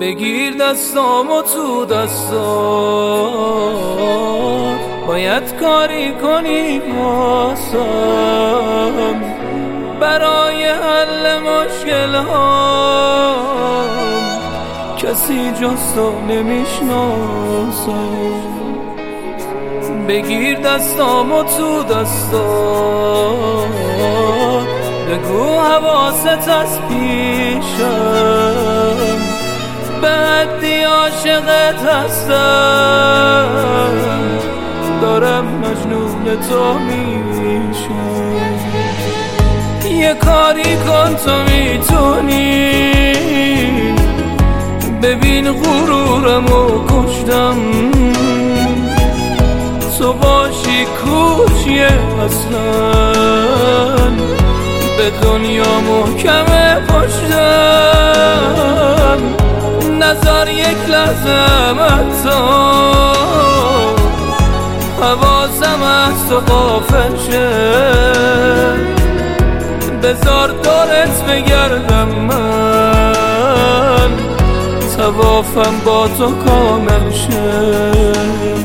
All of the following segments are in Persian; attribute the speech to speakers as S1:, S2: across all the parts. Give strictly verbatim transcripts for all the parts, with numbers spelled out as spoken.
S1: بگیر دستامو تو دستات، باید کاری کنی واسم برای حل مشکل هام. کسی جز تو نمیشناسم. بگیر دستامو تو دستات، بگو حواست از پیشم، به حدی عاشقت هستم، دارم مجنون تو میشم. یه کاری کن تو میتونی، ببین غرورمو کشتم، تو باشی کوچیه اصلا، به دنیا محکمه پشتم، نظر یک لحظه حتی حواسم از تو غافل شه. بذار دورت بگردم من، طوافم با تو کامل شه.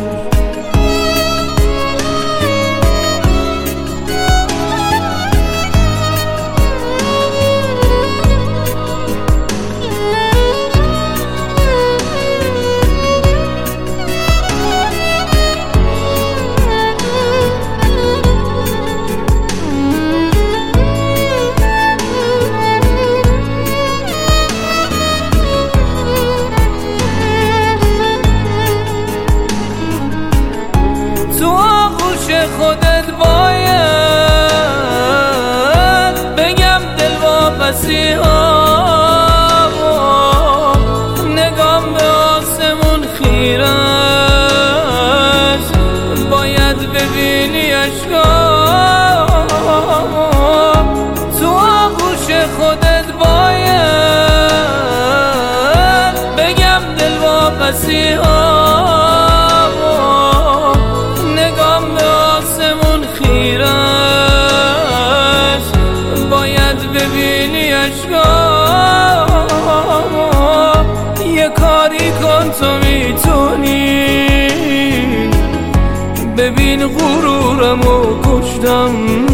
S1: خودت باید بگم دل واپسی ها، نگام به آسمون خیره است، باید ببینی اشکام. تو آغوش خودت باید بگم دل واپسی ها، ببینی اشکام. یه کاری کن تو میتونی، ببین غرورمو کشتم،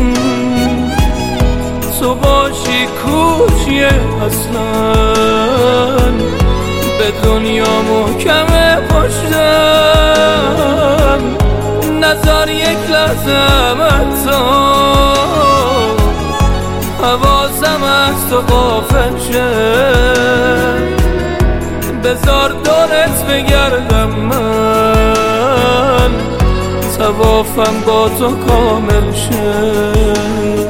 S1: تو باشی کوچیه اصلا، به دنیا محکمه پشتم، نظر یک لحظه حتی حواسم از تو غافل شه. بذار دورت بگردم من، طوافم با تو کامل شه.